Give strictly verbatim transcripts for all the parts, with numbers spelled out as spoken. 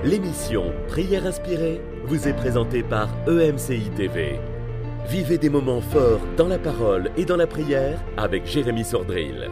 L'émission Prière inspirée vous est présentée par E M C I T V. Vivez des moments forts dans la parole et dans la prière avec Jérémy Sordrill.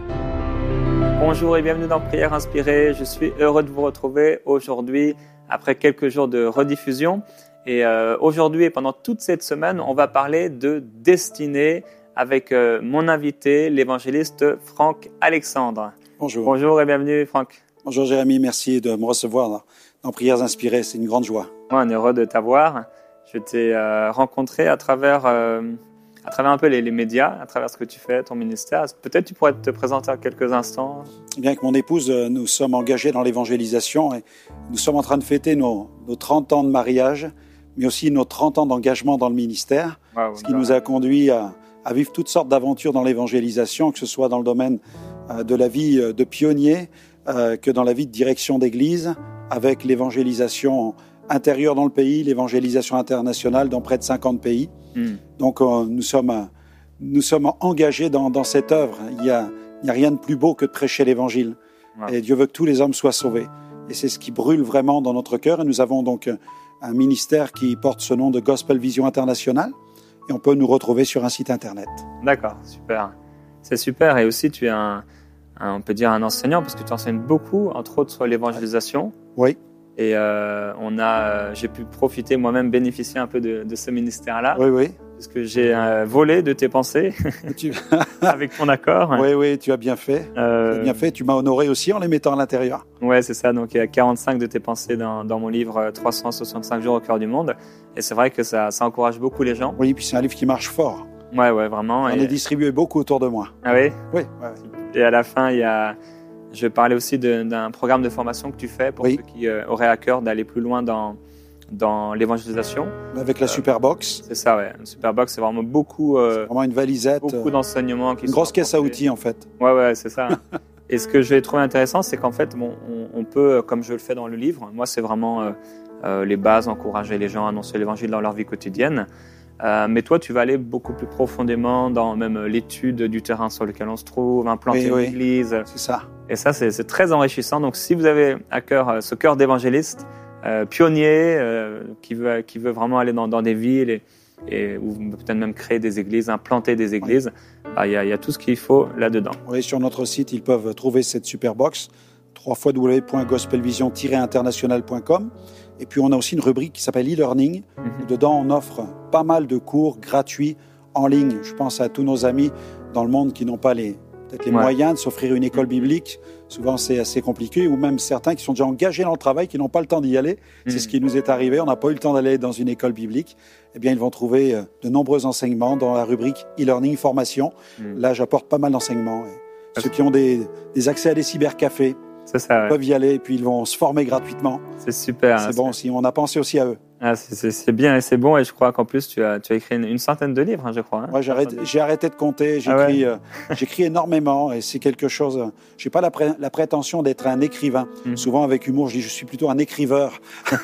Bonjour et bienvenue dans Prière inspirée. Je suis heureux de vous retrouver aujourd'hui après quelques jours de rediffusion. Et euh, aujourd'hui et pendant toute cette semaine, on va parler de destinée avec euh, mon invité, l'évangéliste Franck Alexandre. Bonjour. Bonjour et bienvenue Franck. Bonjour Jérémy, merci de me recevoir dans, dans Prières inspirées, c'est une grande joie. Moi, on est heureux de t'avoir. Je t'ai euh, rencontré à travers, euh, à travers un peu les, les médias, à travers ce que tu fais, ton ministère. Peut-être tu pourrais te présenter en quelques instants. Bien, avec mon épouse, nous sommes engagés dans l'évangélisation et nous sommes en train de fêter nos, nos trente ans de mariage, mais aussi nos trente ans d'engagement dans le ministère, wow, ce qui bah, nous a conduit à, à vivre toutes sortes d'aventures dans l'évangélisation, que ce soit dans le domaine euh, de la vie de pionnier, euh, que dans la vie de direction d'église, avec l'évangélisation intérieure dans le pays, l'évangélisation internationale dans près de cinquante pays. Mm. Donc euh, nous sommes, nous sommes engagés dans, dans cette œuvre. Il n'y a, il y a rien de plus beau que de prêcher l'évangile. Wow. Et Dieu veut que tous les hommes soient sauvés. Et c'est ce qui brûle vraiment dans notre cœur. Et nous avons donc un ministère qui porte ce nom de Gospel Vision International. Et on peut nous retrouver sur un site internet. D'accord, super. C'est super. Et aussi, tu es un, un, on peut dire un enseignant parce que tu enseignes beaucoup, entre autres sur l'évangélisation. Oui. Et euh, on a, j'ai pu profiter moi-même, bénéficier un peu de, de ce ministère-là. Oui, oui. Parce que j'ai euh, volé de tes pensées tu... avec ton accord. Oui, oui, tu as bien fait. Euh... Tu as bien fait. Tu m'as honoré aussi en les mettant à l'intérieur. Oui, c'est ça. Donc il y a quarante-cinq de tes pensées dans, dans mon livre trois cent soixante-cinq jours au cœur du monde. Et c'est vrai que ça, ça encourage beaucoup les gens. Oui, puis c'est un livre qui marche fort. Ouais, ouais, vraiment. On et... est distribué beaucoup autour de moi. Ah oui? Oui. Ouais, ouais. Et à la fin, il y a. Je parlais aussi de, d'un programme de formation que tu fais pour oui. ceux qui euh, auraient à cœur d'aller plus loin dans, dans l'évangélisation. Avec la euh, Superbox. C'est ça, ouais. Une Superbox, c'est vraiment beaucoup... Euh, c'est vraiment une valisette. Beaucoup d'enseignements. Qui une grosse caisse à outils, en fait. Ouais, ouais, c'est ça. Et ce que j'ai trouvé intéressant, c'est qu'en fait, bon, on, on peut, comme je le fais dans le livre, moi, c'est vraiment euh, euh, les bases, encourager les gens à annoncer l'évangile dans leur vie quotidienne. Euh, mais toi, tu vas aller beaucoup plus profondément dans même l'étude du terrain sur lequel on se trouve, implanter oui, une église. C'est ça. Et ça, c'est, c'est très enrichissant. Donc, si vous avez à cœur euh, ce cœur d'évangéliste, euh, pionnier, euh, qui veut, qui veut vraiment aller dans, dans des villes et, et ou peut-être même créer des églises, implanter des églises, il oui. bah, y, y a tout ce qu'il faut là-dedans. Oui, sur notre site, ils peuvent trouver cette Superbox, w w w point gospel vision tiret international point com. Et puis, on a aussi une rubrique qui s'appelle e-learning. Mm-hmm. Dedans, on offre pas mal de cours gratuits en ligne. Je pense à tous nos amis dans le monde qui n'ont pas les, peut-être les ouais. moyens de s'offrir une école biblique. Souvent, c'est assez compliqué. Ou même certains qui sont déjà engagés dans le travail, qui n'ont pas le temps d'y aller. Mm-hmm. C'est ce qui nous est arrivé. On n'a pas eu le temps d'aller dans une école biblique. Eh bien, ils vont trouver de nombreux enseignements dans la rubrique e-learning formation. Mm-hmm. Là, j'apporte pas mal d'enseignements. Et ceux qui ont des, des accès à des cybercafés, c'est ça, ouais. peuvent y aller et puis ils vont se former gratuitement. C'est super. C'est hein, bon aussi, on a pensé aussi à eux. Ah, c'est, c'est, c'est bien et c'est bon et je crois qu'en plus tu as, tu as écrit une, une centaine de livres, hein, je crois. Hein, ouais, j'ai, arrêté, j'ai arrêté de compter, j'écris, ah ouais. euh, j'écris énormément et c'est quelque chose, euh, j'ai pas la, pré, la prétention d'être un écrivain. Mm-hmm. Souvent avec humour je dis je suis plutôt un écriveur.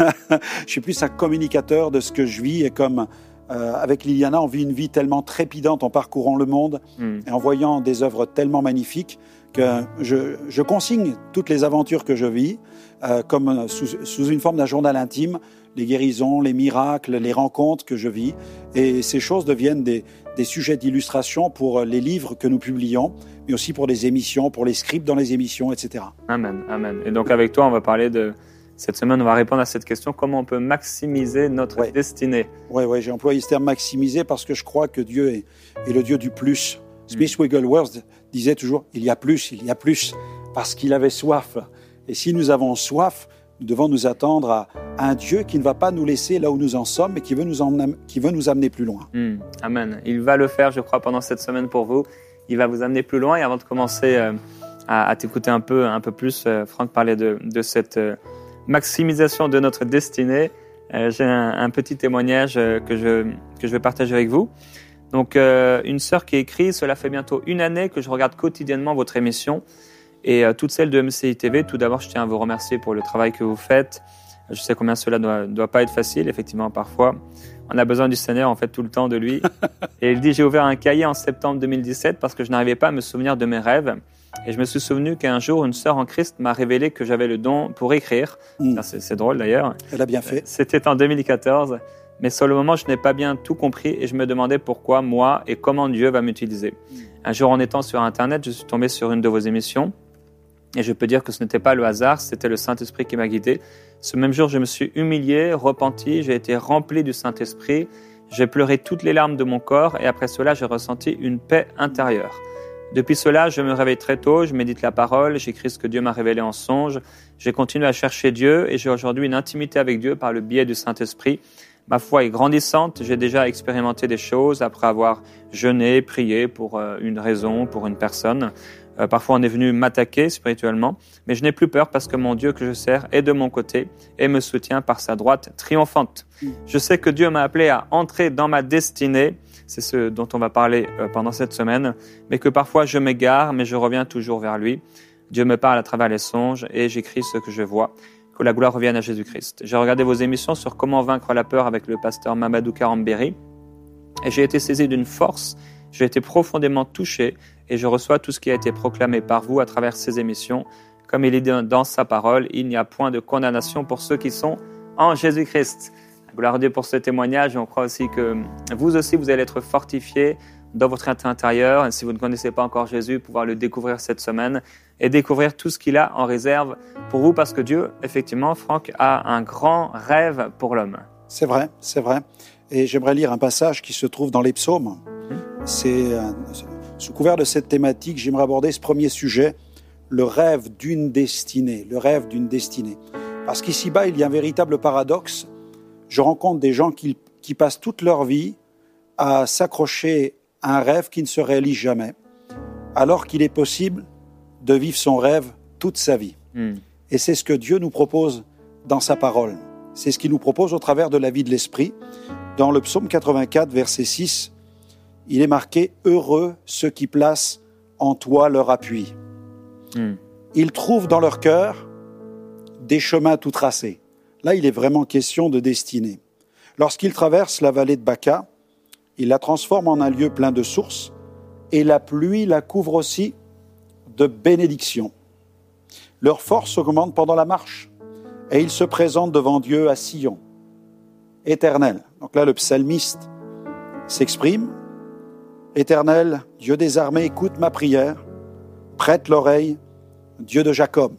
Je suis plus un communicateur de ce que je vis et comme euh, avec Liliana on vit une vie tellement trépidante en parcourant le monde mm. et en voyant des œuvres tellement magnifiques que je, je consigne toutes les aventures que je vis euh, comme sous, sous une forme d'un journal intime, les guérisons, les miracles, les rencontres que je vis. Et ces choses deviennent des, des sujets d'illustration pour les livres que nous publions, mais aussi pour les émissions, pour les scripts dans les émissions, et cetera. Amen, amen. Et donc avec toi, on va parler de... Cette semaine, on va répondre à cette question, comment on peut maximiser notre ouais. destinée. Oui, ouais, j'ai employé ce terme maximiser parce que je crois que Dieu est, est le Dieu du plus. Smith Wigglesworth disait toujours « il y a plus, il y a plus » parce qu'il avait soif. Et si nous avons soif, nous devons nous attendre à un Dieu qui ne va pas nous laisser là où nous en sommes, mais qui veut nous, en, qui veut nous amener plus loin. Mmh, amen. Il va le faire, je crois, pendant cette semaine pour vous. Il va vous amener plus loin. Et avant de commencer euh, à, à t'écouter un peu, un peu plus, euh, Franck parlait de, de cette euh, maximisation de notre destinée. Euh, j'ai un, un petit témoignage euh, que, je, que je vais partager avec vous. Donc, euh, une sœur qui écrit « Cela fait bientôt une année que je regarde quotidiennement votre émission et euh, toutes celles de M C I T V. Tout d'abord, je tiens à vous remercier pour le travail que vous faites. Je sais combien cela doit, doit pas être facile, effectivement, parfois. On a besoin du Seigneur, en fait, tout le temps de lui. » Et il dit « J'ai ouvert un cahier en septembre deux mille dix-sept parce que je n'arrivais pas à me souvenir de mes rêves. Et je me suis souvenu qu'un jour, une sœur en Christ m'a révélé que j'avais le don pour écrire. Mmh. C'est, c'est drôle d'ailleurs. Elle a bien fait. C'était en deux mille quatorze. Mais sur le moment, je n'ai pas bien tout compris et je me demandais pourquoi moi et comment Dieu va m'utiliser. Mmh. Un jour, en étant sur Internet, je suis tombé sur une de vos émissions. Et je peux dire que ce n'était pas le hasard, c'était le Saint-Esprit qui m'a guidé. Ce même jour, je me suis humilié, repenti, j'ai été rempli du Saint-Esprit. J'ai pleuré toutes les larmes de mon corps et après cela, j'ai ressenti une paix intérieure. Depuis cela, je me réveille très tôt, je médite la parole, j'écris ce que Dieu m'a révélé en songe. J'ai continué à chercher Dieu et j'ai aujourd'hui une intimité avec Dieu par le biais du Saint-Esprit. Ma foi est grandissante, j'ai déjà expérimenté des choses après avoir jeûné, prié pour une raison, pour une personne. Euh, parfois, on est venu m'attaquer spirituellement, mais je n'ai plus peur parce que mon Dieu que je sers est de mon côté et me soutient par sa droite triomphante. Je sais que Dieu m'a appelé à entrer dans ma destinée, c'est ce dont on va parler euh, pendant cette semaine, mais que parfois je m'égare, mais je reviens toujours vers lui. Dieu me parle à travers les songes et j'écris ce que je vois. Que la gloire revienne à Jésus-Christ. J'ai regardé vos émissions sur comment vaincre la peur avec le pasteur Mamadou Karambéry et j'ai été saisi d'une force, j'ai été profondément touché et je reçois tout ce qui a été proclamé par vous à travers ces émissions. Comme il est dit dans sa parole, il n'y a point de condamnation pour ceux qui sont en Jésus-Christ. Gloire à Dieu pour ce témoignage. On croit aussi que vous aussi, vous allez être fortifiés dans votre être intérieur. Et si vous ne connaissez pas encore Jésus, pouvoir le découvrir cette semaine et découvrir tout ce qu'il a en réserve pour vous parce que Dieu, effectivement, Franck, a un grand rêve pour l'homme. C'est vrai, c'est vrai. Et j'aimerais lire un passage qui se trouve dans les psaumes. Mmh. C'est... Euh, Sous couvert de cette thématique, j'aimerais aborder ce premier sujet, le rêve d'une destinée, le rêve d'une destinée. Parce qu'ici-bas, il y a un véritable paradoxe. Je rencontre des gens qui, qui passent toute leur vie à s'accrocher à un rêve qui ne se réalise jamais, alors qu'il est possible de vivre son rêve toute sa vie. Mm. Et c'est ce que Dieu nous propose dans sa parole. C'est ce qu'il nous propose au travers de la vie de l'Esprit. Dans le psaume quatre-vingt-quatre, verset six, il est marqué « Heureux ceux qui placent en toi leur appui. Mm. » Ils trouvent dans leur cœur des chemins tout tracés. Là, il est vraiment question de destinée. Lorsqu'ils traversent la vallée de Baca, ils la transforment en un lieu plein de sources et la pluie la couvre aussi de bénédictions. Leur force augmente pendant la marche et ils se présentent devant Dieu à Sion, éternel. Donc là, le psalmiste s'exprime. Éternel, Dieu des armées, écoute ma prière, prête l'oreille, Dieu de Jacob.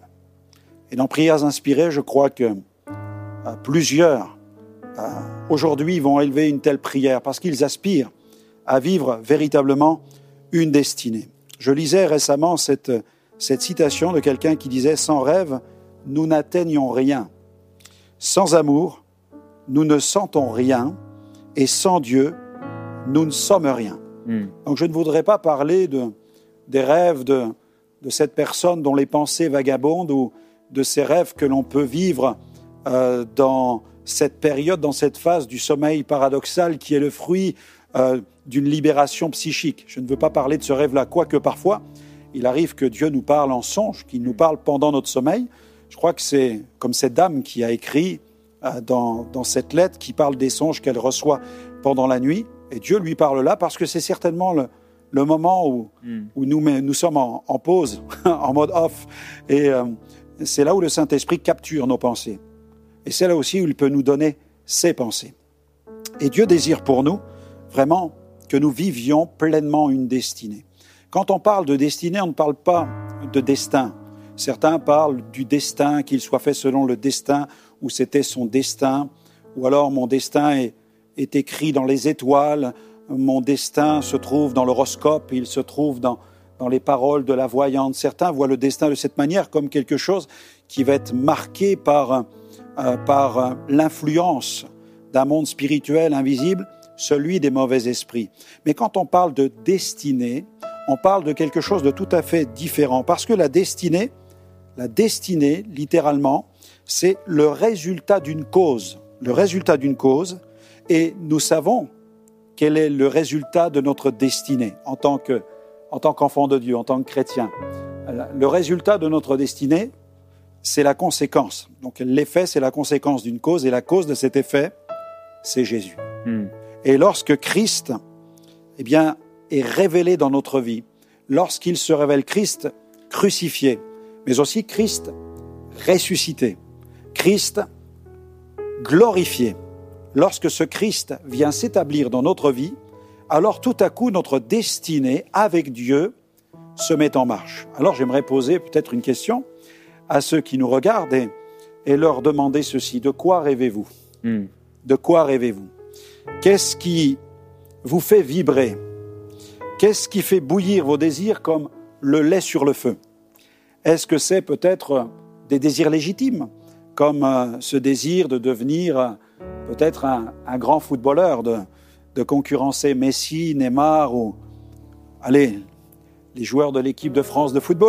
Et dans Prières inspirées, je crois que euh, plusieurs euh, aujourd'hui vont élever une telle prière parce qu'ils aspirent à vivre véritablement une destinée. Je lisais récemment cette, cette citation de quelqu'un qui disait « Sans rêve, nous n'atteignons rien. Sans amour, nous ne sentons rien. Et sans Dieu, nous ne sommes rien. » Mm. Donc je ne voudrais pas parler de, des rêves de, de cette personne dont les pensées vagabondent ou de ces rêves que l'on peut vivre euh, dans cette période, dans cette phase du sommeil paradoxal qui est le fruit euh, d'une libération psychique. Je ne veux pas parler de ce rêve-là, quoique parfois, il arrive que Dieu nous parle en songe, qu'il nous parle pendant notre sommeil. Je crois que c'est comme cette dame qui a écrit euh, dans, dans cette lettre, qui parle des songes qu'elle reçoit pendant la nuit. Et Dieu lui parle là parce que c'est certainement le, le moment où, mm. où nous, nous sommes en, en pause, en mode off. Et euh, c'est là où le Saint-Esprit capture nos pensées. Et c'est là aussi où il peut nous donner ses pensées. Et Dieu désire pour nous vraiment que nous vivions pleinement une destinée. Quand on parle de destinée, on ne parle pas de destin. Certains parlent du destin, qu'il soit fait selon le destin, ou c'était son destin, ou alors mon destin est, est écrit dans les étoiles, mon destin se trouve dans l'horoscope, il se trouve dans, dans les paroles de la voyante. Certains voient le destin de cette manière comme quelque chose qui va être marqué par, euh, par l'influence d'un monde spirituel invisible, celui des mauvais esprits. Mais quand on parle de destinée, on parle de quelque chose de tout à fait différent, parce que la destinée, la destinée, littéralement, c'est le résultat d'une cause, le résultat d'une cause, et nous savons quel est le résultat de notre destinée en tant que, en tant qu'enfant de Dieu, en tant que chrétien. Le résultat de notre destinée, c'est la conséquence. Donc l'effet, c'est la conséquence d'une cause, et la cause de cet effet, c'est Jésus. Mm. Et lorsque Christ, eh bien, est révélé dans notre vie, lorsqu'il se révèle, Christ crucifié, mais aussi Christ ressuscité, Christ glorifié. Lorsque ce Christ vient s'établir dans notre vie, alors tout à coup notre destinée avec Dieu se met en marche. Alors j'aimerais poser peut-être une question à ceux qui nous regardent et, et leur demander ceci. De quoi rêvez-vous ? Mm. De quoi rêvez-vous ? Qu'est-ce qui vous fait vibrer ? Qu'est-ce qui fait bouillir vos désirs comme le lait sur le feu ? Est-ce que c'est peut-être des désirs légitimes, comme euh, ce désir de devenir euh, peut-être un, un grand footballeur, de, de concurrencer Messi, Neymar ou, allez, les joueurs de l'équipe de France de football ?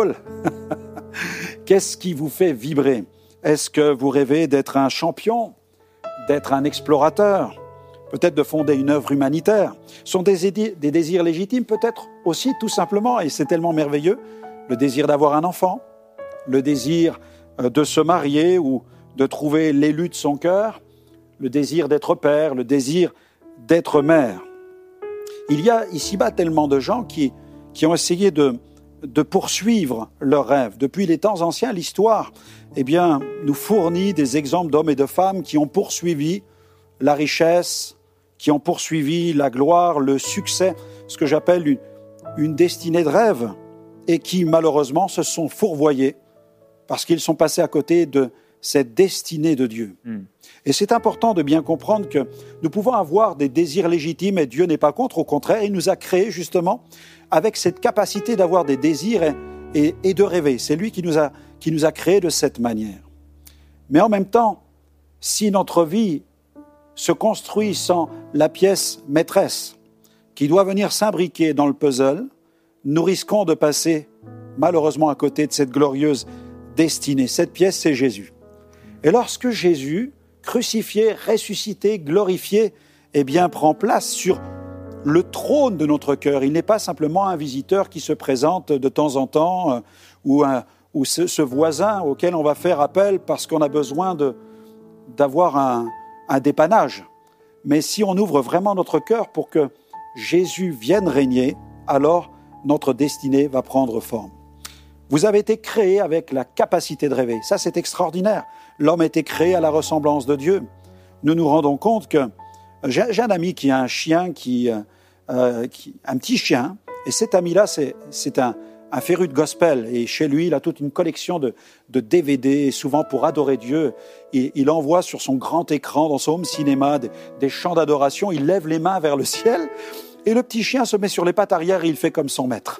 Qu'est-ce qui vous fait vibrer ? Est-ce que vous rêvez d'être un champion, d'être un explorateur, peut-être de fonder une œuvre humanitaire ? Ce sont des, des désirs légitimes, peut-être aussi tout simplement, et c'est tellement merveilleux, le désir d'avoir un enfant, le désir de se marier ou de trouver l'élu de son cœur, le désir d'être père, le désir d'être mère. Il y a ici-bas tellement de gens qui, qui ont essayé de, de poursuivre leurs rêves. Depuis les temps anciens, l'histoire eh bien, nous fournit des exemples d'hommes et de femmes qui ont poursuivi la richesse, qui ont poursuivi la gloire, le succès, ce que j'appelle une, une destinée de rêve, et qui malheureusement se sont fourvoyés parce qu'ils sont passés à côté de cette destinée de Dieu. Mm. Et c'est important de bien comprendre que nous pouvons avoir des désirs légitimes et Dieu n'est pas contre, au contraire, il nous a créés justement avec cette capacité d'avoir des désirs et, et, et de rêver. C'est lui qui nous a, qui nous a créés de cette manière. Mais en même temps, si notre vie se construit sans la pièce maîtresse qui doit venir s'imbriquer dans le puzzle, nous risquons de passer malheureusement à côté de cette glorieuse destinée. Cette pièce, c'est Jésus. Et lorsque Jésus, crucifié, ressuscité, glorifié, eh bien, prend place sur le trône de notre cœur, il n'est pas simplement un visiteur qui se présente de temps en temps euh, ou, un, ou ce, ce voisin auquel on va faire appel parce qu'on a besoin de, d'avoir un, un dépannage. Mais si on ouvre vraiment notre cœur pour que Jésus vienne régner, alors notre destinée va prendre forme. Vous avez été créé avec la capacité de rêver. Ça, c'est extraordinaire. L'homme a été créé à la ressemblance de Dieu. Nous nous rendons compte que... J'ai, j'ai un ami qui a un chien, qui, euh, qui, un petit chien, et cet ami-là, c'est, c'est un, un féru de gospel. Et chez lui, il a toute une collection de, de D V D, et souvent pour adorer Dieu. Et, il envoie sur son grand écran, dans son home cinéma, des, des chants d'adoration. Il lève les mains vers le ciel. Et le petit chien se met sur les pattes arrière et il fait comme son maître.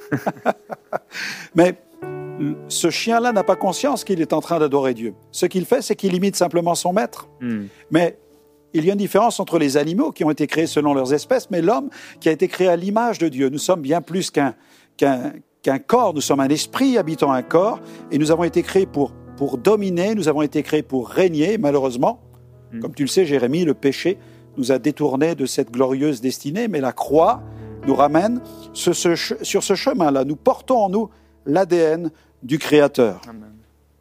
Mais ce chien-là n'a pas conscience qu'il est en train d'adorer Dieu. Ce qu'il fait, c'est qu'il imite simplement son maître. Mm. Mais il y a une différence entre les animaux qui ont été créés selon leurs espèces, mais l'homme qui a été créé à l'image de Dieu. Nous sommes bien plus qu'un, qu'un, qu'un corps, nous sommes un esprit habitant un corps, et nous avons été créés pour, pour dominer, nous avons été créés pour régner, malheureusement. Mm. Comme tu le sais, Jérémie, le péché nous a détournés de cette glorieuse destinée, mais la croix nous ramène sur ce, sur ce chemin-là. Nous portons en nous l'A D N du Créateur. Amen.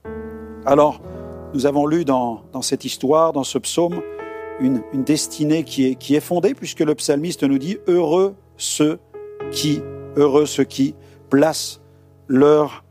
Alors, nous avons lu dans, dans cette histoire, dans ce psaume, une, une destinée qui est, qui est fondée, puisque le psalmiste nous dit « Heureux ceux qui, heureux ceux qui placent leur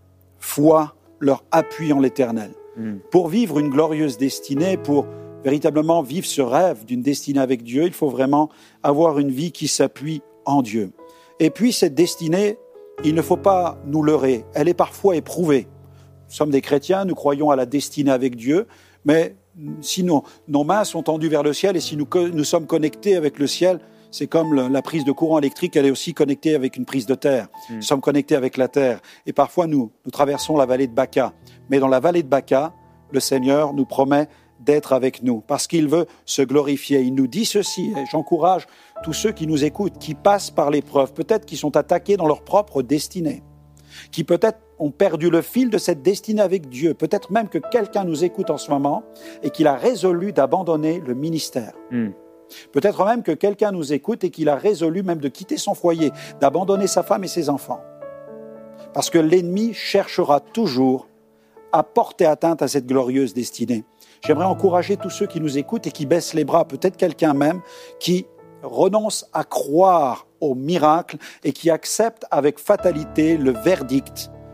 foi, leur appui en l'Éternel. Mm. » Pour vivre une glorieuse destinée, pour véritablement vivre ce rêve d'une destinée avec Dieu, il faut vraiment avoir une vie qui s'appuie en Dieu. Et puis cette destinée, il ne faut pas nous leurrer, elle est parfois éprouvée. Nous sommes des chrétiens, nous croyons à la destinée avec Dieu, mais si nos, nos mains sont tendues vers le ciel et si nous, nous sommes connectés avec le ciel, c'est comme le, la prise de courant électrique, elle est aussi connectée avec une prise de terre. Mmh. Nous sommes connectés avec la terre. Et parfois, nous, nous traversons la vallée de Baca. Mais dans la vallée de Baca, le Seigneur nous promet d'être avec nous, parce qu'il veut se glorifier. Il nous dit ceci, et j'encourage tous ceux qui nous écoutent, qui passent par l'épreuve, peut-être qui sont attaqués dans leur propre destinée, qui peut-être ont perdu le fil de cette destinée avec Dieu, peut-être même que quelqu'un nous écoute en ce moment et qu'il a résolu d'abandonner le ministère. Mm. Peut-être même que quelqu'un nous écoute et qu'il a résolu même de quitter son foyer, d'abandonner sa femme et ses enfants. Parce que l'ennemi cherchera toujours à porter atteinte à cette glorieuse destinée. J'aimerais encourager tous ceux qui nous écoutent et qui baissent les bras, peut-être quelqu'un même qui renonce à croire au miracle et qui accepte avec fatalité le verdict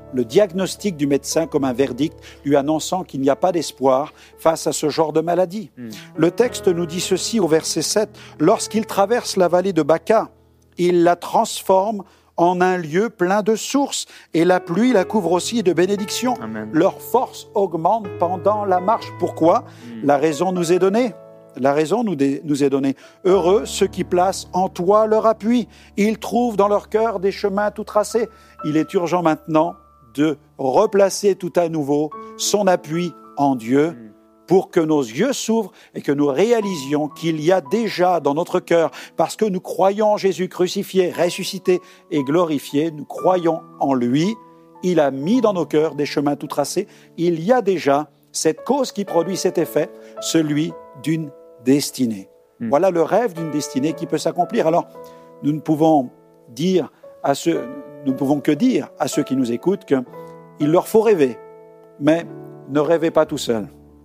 le diagnostic du médecin comme un verdict, lui annonçant qu'il n'y a pas d'espoir face à ce genre de maladie. Mm. Le texte nous dit ceci au verset sept, « Lorsqu'il traverse la vallée de Baca, il la transforme en un lieu plein de sources, et la pluie la couvre aussi de bénédictions. Amen. Leur force augmente pendant la marche. » Pourquoi ? Mm. La raison nous est donnée. La raison nous, dé, nous est donnée. Heureux ceux qui placent en toi leur appui. Ils trouvent dans leur cœur des chemins tout tracés. Il est urgent maintenant de replacer tout à nouveau son appui en Dieu pour que nos yeux s'ouvrent et que nous réalisions qu'il y a déjà dans notre cœur, parce que nous croyons en Jésus crucifié, ressuscité et glorifié, nous croyons en lui, il a mis dans nos cœurs des chemins tout tracés, il y a déjà cette cause qui produit cet effet, celui d'une destinée. Mmh. Voilà le rêve d'une destinée qui peut s'accomplir. Alors, nous ne pouvons dire à ceux, nous ne pouvons que dire à ceux qui nous écoutent qu'il leur faut rêver, mais ne rêvez pas tout seul.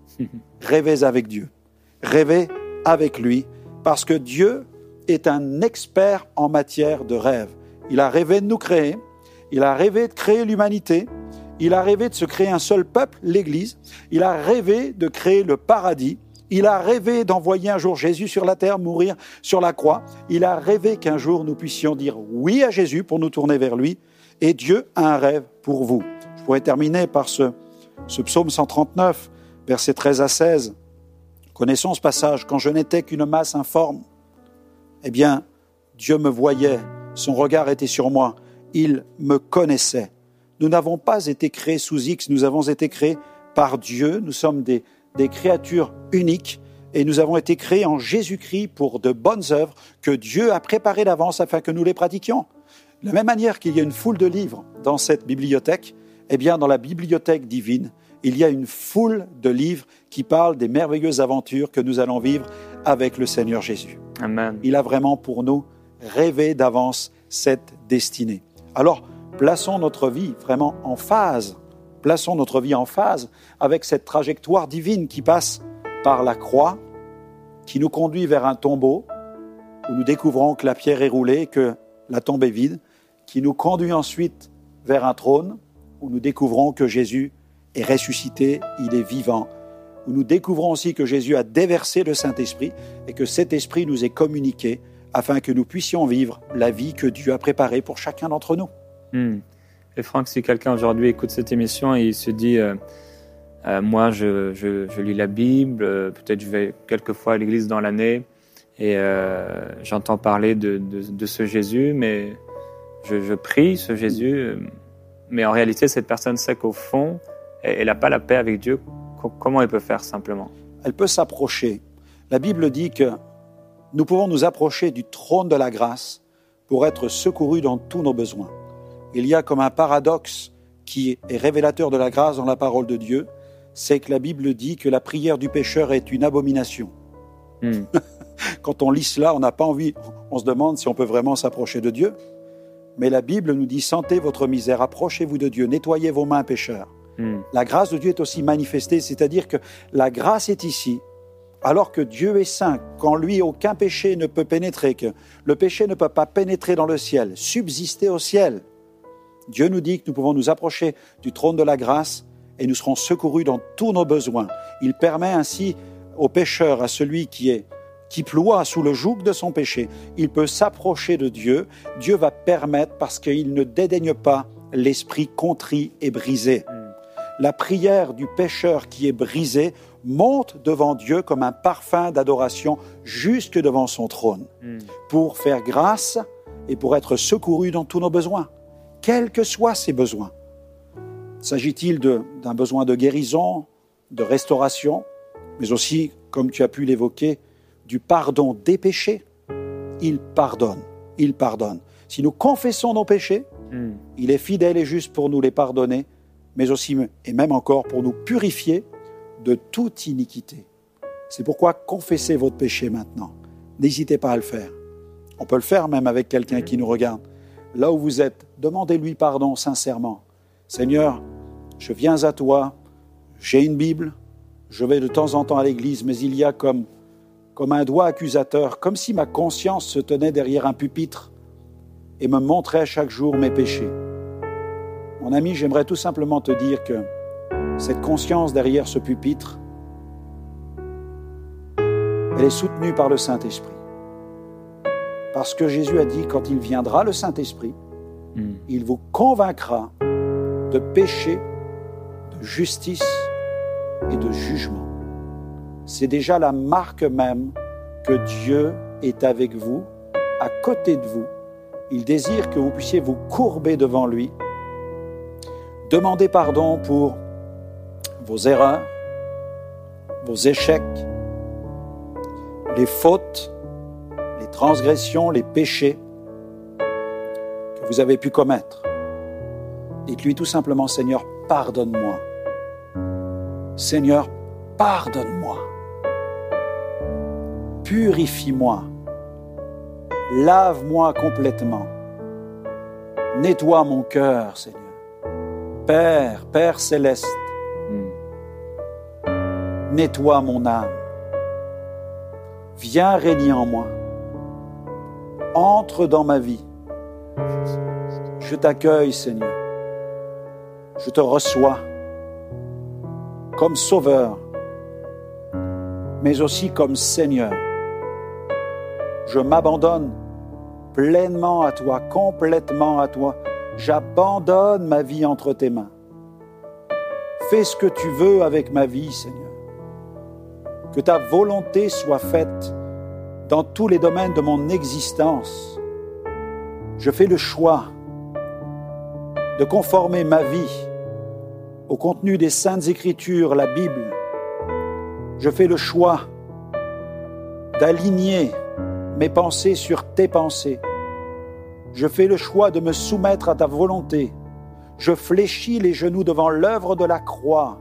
Rêvez avec Dieu. Rêvez avec lui, parce que Dieu est un expert en matière de rêve. Il a rêvé de nous créer, il a rêvé de créer l'humanité, il a rêvé de se créer un seul peuple, l'Église, il a rêvé de créer le paradis, il a rêvé d'envoyer un jour Jésus sur la terre, mourir sur la croix, il a rêvé qu'un jour nous puissions dire oui à Jésus pour nous tourner vers lui, et Dieu a un rêve pour vous. Je pourrais terminer par ce, ce psaume cent trente-neuf, versets treize à seize. Connaissons ce passage. « Quand je n'étais qu'une masse informe, eh bien, Dieu me voyait, son regard était sur moi, il me connaissait. Nous n'avons pas été créés sous X, nous avons été créés par Dieu, nous sommes des, des créatures uniques et nous avons été créés en Jésus-Christ pour de bonnes œuvres que Dieu a préparées d'avance afin que nous les pratiquions. De la même manière qu'il y a une foule de livres dans cette bibliothèque, eh bien, dans la bibliothèque divine, il y a une foule de livres qui parlent des merveilleuses aventures que nous allons vivre avec le Seigneur Jésus. Amen. Il a vraiment pour nous rêvé d'avance cette destinée. Alors, plaçons notre vie vraiment en phase, plaçons notre vie en phase avec cette trajectoire divine qui passe par la croix, qui nous conduit vers un tombeau, où nous découvrons que la pierre est roulée, que la tombe est vide, qui nous conduit ensuite vers un trône, où nous découvrons que Jésus est ressuscité, il est vivant, où nous découvrons aussi que Jésus a déversé le Saint-Esprit et que cet Esprit nous est communiqué afin que nous puissions vivre la vie que Dieu a préparée pour chacun d'entre nous. Mmh. Et Franck, si quelqu'un aujourd'hui écoute cette émission et il se dit euh, euh, moi je, je, je lis la Bible, euh, peut-être je vais quelques fois à l'église dans l'année et euh, j'entends parler de, de, de ce Jésus, mais je, je prie ce Jésus, euh, mais en réalité cette personne sait qu'au fond elle n'a pas la paix avec Dieu. Comment elle peut faire simplement ? Elle peut s'approcher. La Bible dit que nous pouvons nous approcher du trône de la grâce pour être secourus dans tous nos besoins. Il y a comme un paradoxe qui est révélateur de la grâce dans la parole de Dieu, c'est que la Bible dit que la prière du pécheur est une abomination. Mm. Quand on lit cela, on n'a pas envie, on se demande si on peut vraiment s'approcher de Dieu. Mais la Bible nous dit « Sentez votre misère, approchez-vous de Dieu, nettoyez vos mains, pécheurs ». Mm. La grâce de Dieu est aussi manifestée, c'est-à-dire que la grâce est ici, alors que Dieu est saint, qu'en lui aucun péché ne peut pénétrer, que le péché ne peut pas pénétrer dans le ciel, subsister au ciel. Dieu nous dit que nous pouvons nous approcher du trône de la grâce et nous serons secourus dans tous nos besoins. Il permet ainsi au pécheur, à celui qui est qui ploie sous le joug de son péché, il peut s'approcher de Dieu. Dieu va permettre parce qu'il ne dédaigne pas l'esprit contrit et brisé. Mm. La prière du pécheur qui est brisé monte devant Dieu comme un parfum d'adoration jusque devant son trône mm. pour faire grâce et pour être secouru dans tous nos besoins, quels que soient ces besoins. S'agit-il de, d'un besoin de guérison, de restauration, mais aussi, comme tu as pu l'évoquer, du pardon des péchés? Il pardonne, il pardonne. Si nous confessons nos péchés, mm. il est fidèle et juste pour nous les pardonner, mais aussi, et même encore, pour nous purifier de toute iniquité. C'est pourquoi confessez votre péché maintenant. N'hésitez pas à le faire. On peut le faire même avec quelqu'un qui nous regarde. Là où vous êtes, demandez-lui pardon sincèrement. Seigneur, je viens à toi, j'ai une Bible, je vais de temps en temps à l'église, mais il y a comme, comme un doigt accusateur, comme si ma conscience se tenait derrière un pupitre et me montrait chaque jour mes péchés. Mon ami, j'aimerais tout simplement te dire que cette conscience derrière ce pupitre, elle est soutenue par le Saint-Esprit. Parce que Jésus a dit, quand il viendra, le Saint-Esprit, mm. il vous convaincra de péché, de justice et de jugement. C'est déjà la marque même que Dieu est avec vous, à côté de vous. Il désire que vous puissiez vous courber devant lui, demander pardon pour vos erreurs, vos échecs, les fautes, les transgressions, les péchés que vous avez pu commettre. Dites-lui tout simplement, Seigneur, pardonne-moi. Seigneur, pardonne-moi. Purifie-moi. Lave-moi complètement. Nettoie mon cœur, Seigneur. Père, Père céleste, mm. nettoie mon âme. Viens régner en moi. Entre dans ma vie. Je t'accueille, Seigneur. Je te reçois comme Sauveur, mais aussi comme Seigneur. Je m'abandonne pleinement à toi, complètement à toi. J'abandonne ma vie entre tes mains. Fais ce que tu veux avec ma vie, Seigneur. Que ta volonté soit faite dans tous les domaines de mon existence. Je fais le choix de conformer ma vie au contenu des Saintes Écritures, la Bible. Je fais le choix d'aligner mes pensées sur tes pensées. Je fais le choix de me soumettre à ta volonté. Je fléchis les genoux devant l'œuvre de la croix.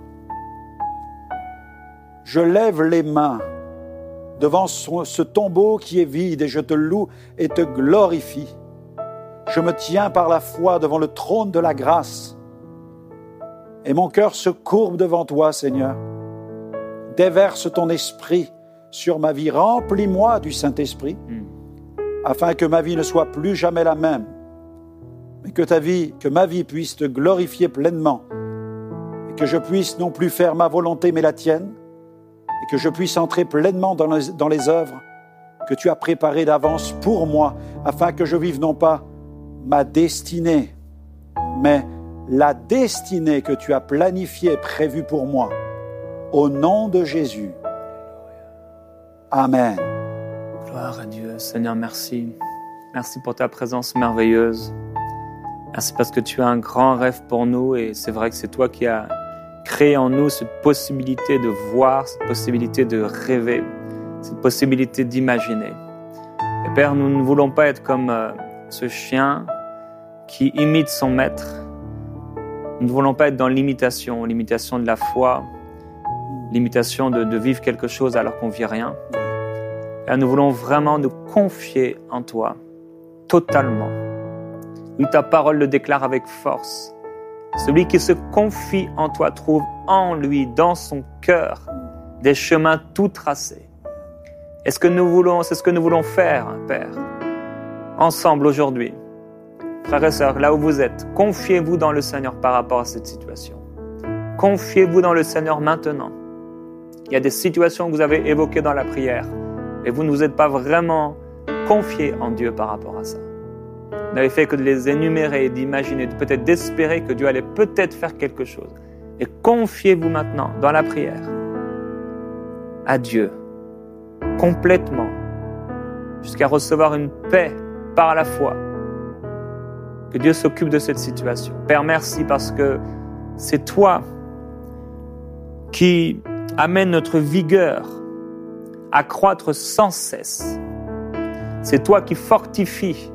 Je lève les mains devant ce tombeau qui est vide et je te loue et te glorifie. Je me tiens par la foi devant le trône de la grâce et mon cœur se courbe devant toi, Seigneur. Déverse ton esprit sur ma vie. Remplis-moi du Saint-Esprit mm. afin que ma vie ne soit plus jamais la même, mais que ta vie, que ma vie puisse te glorifier pleinement et que je puisse non plus faire ma volonté mais la tienne et que je puisse entrer pleinement dans les, dans les œuvres que tu as préparées d'avance pour moi afin que je vive non pas ma destinée, mais la destinée que tu as planifiée, prévue pour moi. Au nom de Jésus. Amen. Gloire à Dieu. Seigneur, merci. Merci pour ta présence merveilleuse. Merci parce que tu as un grand rêve pour nous et c'est vrai que c'est toi qui as créé en nous cette possibilité de voir, cette possibilité de rêver, cette possibilité d'imaginer. Et Père, nous ne voulons pas être comme euh, ce chien qui imite son maître. Nous ne voulons pas être dans l'imitation, l'imitation de la foi, l'imitation de, de vivre quelque chose alors qu'on ne vit rien. Et nous voulons vraiment nous confier en toi, totalement. Oui, ta parole le déclare avec force. Celui qui se confie en toi trouve en lui, dans son cœur, des chemins tout tracés. Est-ce que nous voulons, c'est ce que nous voulons faire, Père, ensemble aujourd'hui. Frères et sœurs, là où vous êtes, confiez-vous dans le Seigneur par rapport à cette situation. Confiez-vous dans le Seigneur maintenant. Il y a des situations que vous avez évoquées dans la prière, et vous ne vous êtes pas vraiment confiés en Dieu par rapport à ça. Vous n'avez fait que de les énumérer, d'imaginer, peut-être d'espérer que Dieu allait peut-être faire quelque chose. Et confiez-vous maintenant dans la prière à Dieu, complètement, jusqu'à recevoir une paix par la foi. Que Dieu s'occupe de cette situation. Père, merci parce que c'est toi qui amène notre vigueur à croître sans cesse. C'est toi qui fortifie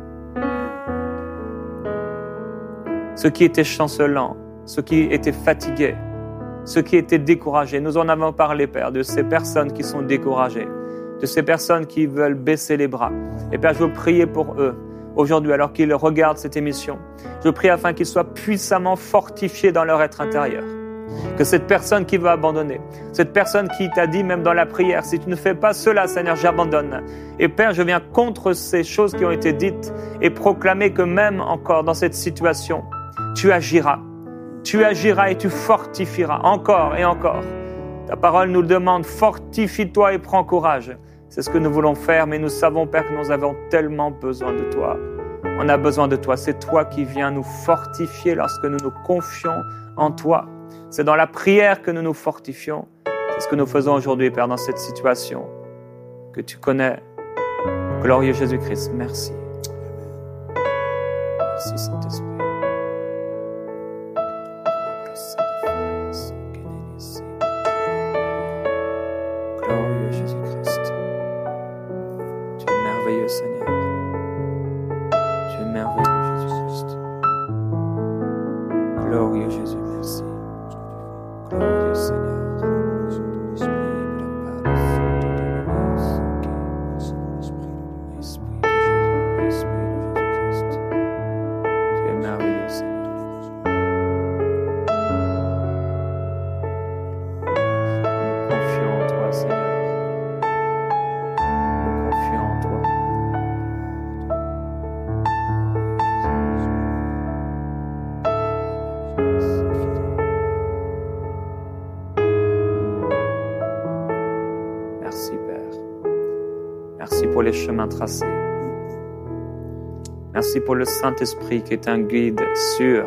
ceux qui étaient chancelants, ceux qui étaient fatigués, ceux qui étaient découragés. Nous en avons parlé, Père, de ces personnes qui sont découragées, de ces personnes qui veulent baisser les bras. Et Père, je veux prier pour eux aujourd'hui, alors qu'ils regardent cette émission. Je prie afin qu'ils soient puissamment fortifiés dans leur être intérieur. Que cette personne qui veut abandonner, cette personne qui t'a dit même dans la prière, si tu ne fais pas cela, Seigneur, j'abandonne. Et Père, je viens contre ces choses qui ont été dites et proclamer que même encore dans cette situation, tu agiras. Tu agiras et tu fortifieras encore et encore. Ta parole nous le demande, fortifie-toi et prends courage. C'est ce que nous voulons faire, mais nous savons, Père, que nous avons tellement besoin de toi. On a besoin de toi. C'est toi qui viens nous fortifier lorsque nous nous confions en toi. C'est dans la prière que nous nous fortifions. C'est ce que nous faisons aujourd'hui, Père, dans cette situation que tu connais. Glorieux Jésus-Christ, merci. Merci, Saint-Esprit. Glorieux Jésus-Christ. Tu es merveilleux, Seigneur. Tu es merveilleux, Jésus-Christ. Glorieux Jésus, merci. Glorieux Seigneur. Pour les chemins tracés. Merci pour le Saint-Esprit qui est un guide sûr.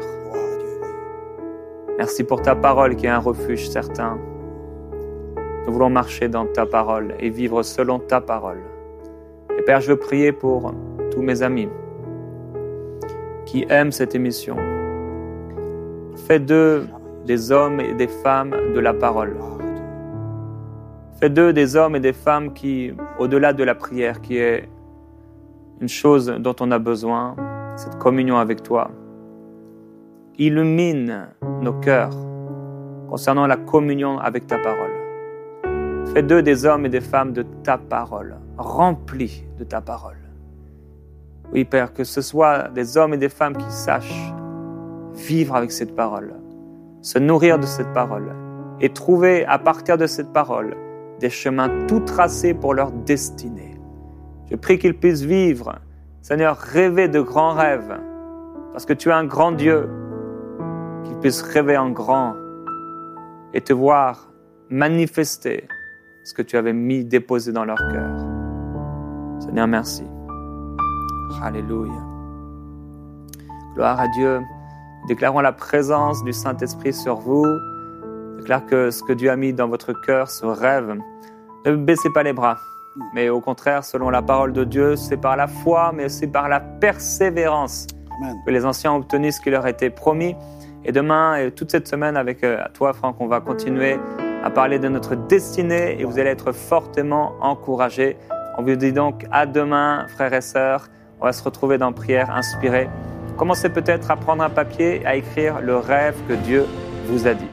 Merci pour ta parole qui est un refuge certain. Nous voulons marcher dans ta parole et vivre selon ta parole. Et Père, je veux prier pour tous mes amis qui aiment cette émission. Fais d'eux des hommes et des femmes de la parole. Fais d'eux des hommes et des femmes qui, au-delà de la prière, qui est une chose dont on a besoin, cette communion avec toi, illumine nos cœurs concernant la communion avec ta parole. Fais d'eux des hommes et des femmes de ta parole, remplis de ta parole. Oui, Père, que ce soit des hommes et des femmes qui sachent vivre avec cette parole, se nourrir de cette parole et trouver à partir de cette parole des chemins tout tracés pour leur destinée. Je prie qu'ils puissent vivre, Seigneur, rêver de grands rêves, parce que tu es un grand Dieu, qu'ils puissent rêver en grand et te voir manifester ce que tu avais mis, déposé dans leur cœur. Seigneur, merci. Alléluia. Gloire à Dieu. Déclarons la présence du Saint-Esprit sur vous. Déclare que ce que Dieu a mis dans votre cœur, ce rêve, ne baissez pas les bras. Mais au contraire, selon la parole de Dieu, c'est par la foi, mais aussi par la persévérance Amen. Que les anciens ont obtenu ce qui leur était promis. Et demain, et toute cette semaine, avec euh, toi, Franck, on va continuer à parler de notre destinée et vous allez être fortement encouragés. On vous dit donc à demain, frères et sœurs. On va se retrouver dans Prière inspirée. Commencez peut-être à prendre un papier et à écrire le rêve que Dieu vous a dit.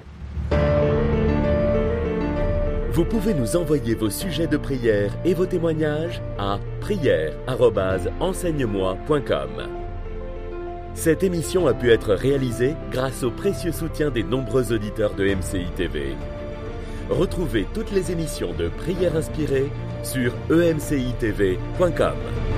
Vous pouvez nous envoyer vos sujets de prière et vos témoignages à prière arobase enseigne moi point com. Cette émission a pu être réalisée grâce au précieux soutien des nombreux auditeurs de M C I T V. Retrouvez toutes les émissions de Prière inspirée sur e m c i t v point com.